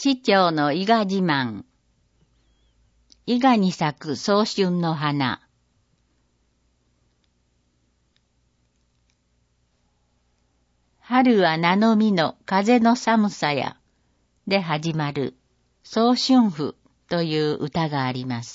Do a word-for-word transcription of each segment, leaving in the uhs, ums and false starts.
市長の伊賀自慢。伊賀に咲く早春の花。春は名の実の風の寒さやで始まる早春譜という歌があります。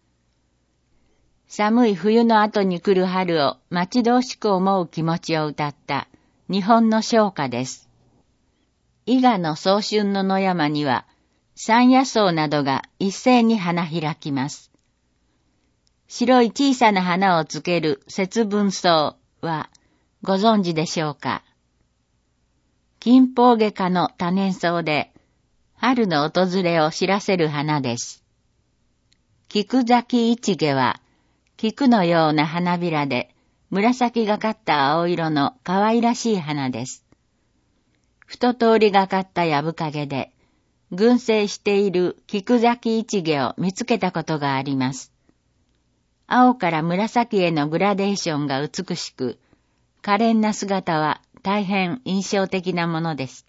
寒い冬の後に来る春を待ち遠しく思う気持ちを歌った日本の唱歌です。伊賀の早春の野山には山野草などが一斉に花開きます。白い小さな花をつける節分草はご存知でしょうか。金峰外科の多年草で春の訪れを知らせる花です。菊咲一毛は菊のような花びらで紫がかった青色の可愛らしい花です。一通りがかった藪陰で群生している菊咲一毛を見つけたことがあります。青から紫へのグラデーションが美しく、可憐な姿は大変印象的なものでした。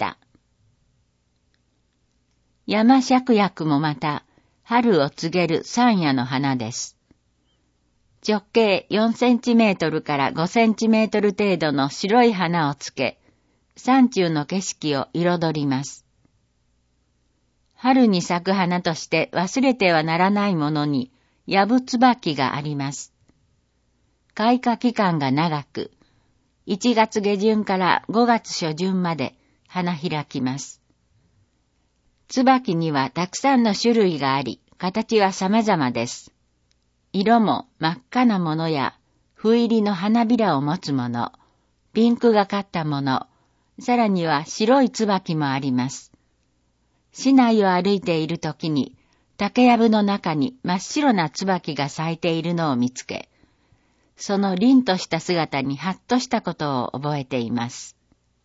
山芍薬もまた春を告げる山野の花です。直径よんセンチメートルからごセンチメートル程度の白い花をつけ、山中の景色を彩ります。春に咲く花として忘れてはならないものに、ヤブツバキがあります。開花期間が長く、いちがつ下旬からごがつ初旬まで花開きます。椿にはたくさんの種類があり、形は様々です。色も真っ赤なものや、斑入りの花びらを持つもの、ピンクがかったもの、さらには白い椿もあります。市内を歩いているときに、竹やぶの中に真っ白な椿が咲いているのを見つけ、その凛とした姿にハッとしたことを覚えています。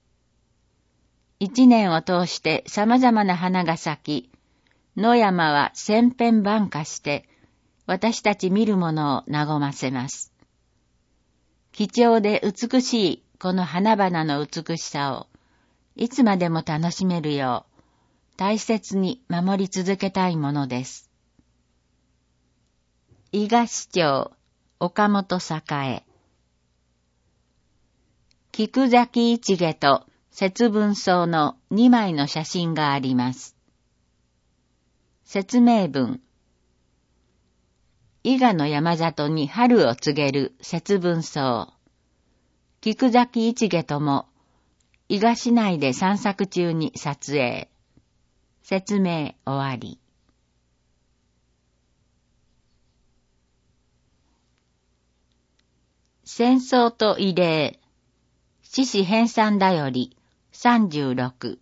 一年を通して様々な花が咲き、野山は千変万化して、私たち見るものを和ませます。貴重で美しいこの花々の美しさを、いつまでも楽しめるよう、大切に守り続けたいものです。伊賀市長、岡本栄。菊咲一毛と節分草のにまいの写真があります。説明文。伊賀の山里に春を告げる節分草。菊咲一毛とも、伊賀市内で散策中に撮影。説明終わり。戦争と慰霊。志士編纂だよりさんじゅうろく。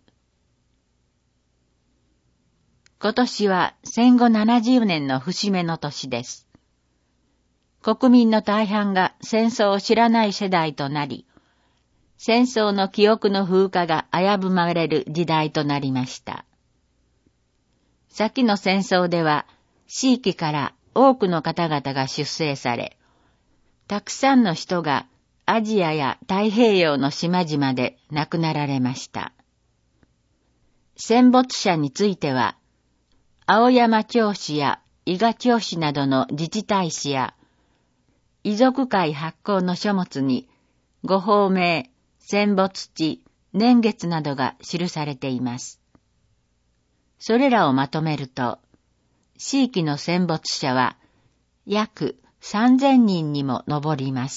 今年は戦後ななじゅうねんの節目の年です。国民の大半が戦争を知らない世代となり、戦争の記憶の風化が危ぶまれる時代となりました。先の戦争では、地域から多くの方々が出征され、たくさんの人がアジアや太平洋の島々で亡くなられました。戦没者については、青山町市や伊賀町市などの自治体史や、遺族会発行の書物に、ご法名、戦没地、年月などが記されています。それらをまとめると、地域の戦没者は約さんぜんにんにも上ります。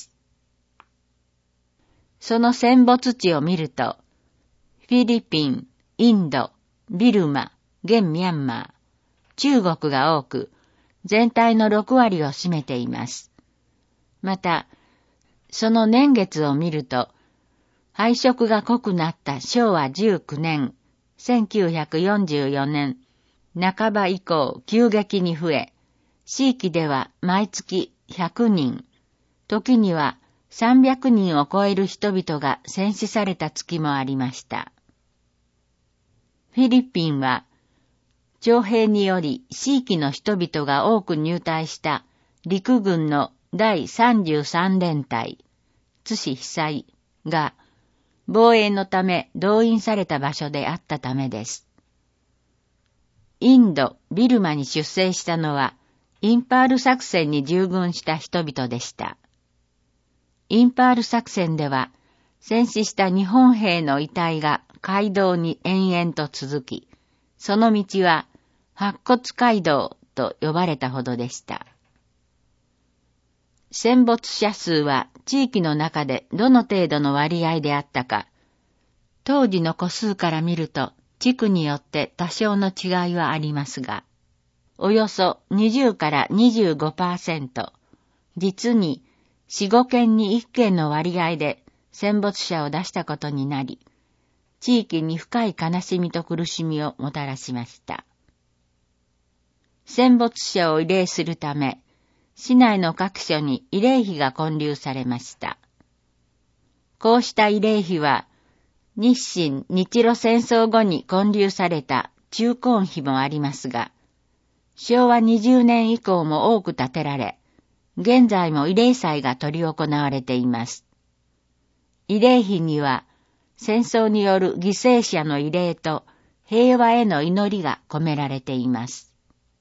その戦没地を見ると、フィリピン、インド、ビルマ、現ミャンマー、中国が多く、全体のろくわりを占めています。また、その年月を見ると、配色が濃くなったしょうわじゅうきゅうねん、せんきゅうひゃくよんじゅうよねん、半ば以降急激に増え、地域では毎月ひゃくにん、時にはさんびゃくにんを超える人々が戦死された月もありました。フィリピンは、徴兵により地域の人々が多く入隊した陸軍のだいさんじゅうさんれんたい、津市被災が防衛のため動員された場所であったためです。 ンド・ビルマに出征したのは、インパール作戦に従軍した人々でした。インパール作戦では、戦死した日本兵の遺体が街道に延々と続き、その道は白骨街道と呼ばれたほどでした。戦没者数は地域の中でどの程度の割合であったか、当時の個数から見ると地区によって多少の違いはありますが、およそにじゅうからにじゅうごパーセント、実によん、ごけんにいっけんの割合で戦没者を出したことになり、地域に深い悲しみと苦しみをもたらしました。戦没者を慰霊するため、市内の各所に慰霊碑が建立されました。こうした慰霊碑は、日清日露戦争後に建立された中根碑もありますが、しょうわにじゅうねん以降も多く建てられ、現在も慰霊祭が執り行われています。慰霊碑には、戦争による犠牲者の慰霊と平和への祈りが込められています。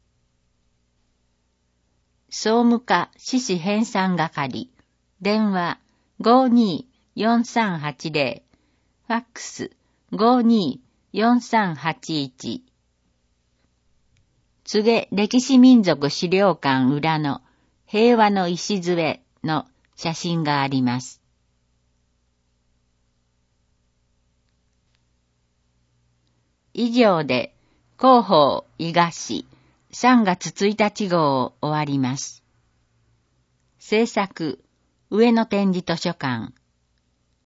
総務課支支編纂係、電話 ごーにーよんさんはちぜろ、ファックス ごーにーよんさんはちいち。柘植歴史民族資料館裏の平和の礎の写真があります。以上で広報伊賀市さんがつついたち号を終わります。制作上野展示図書館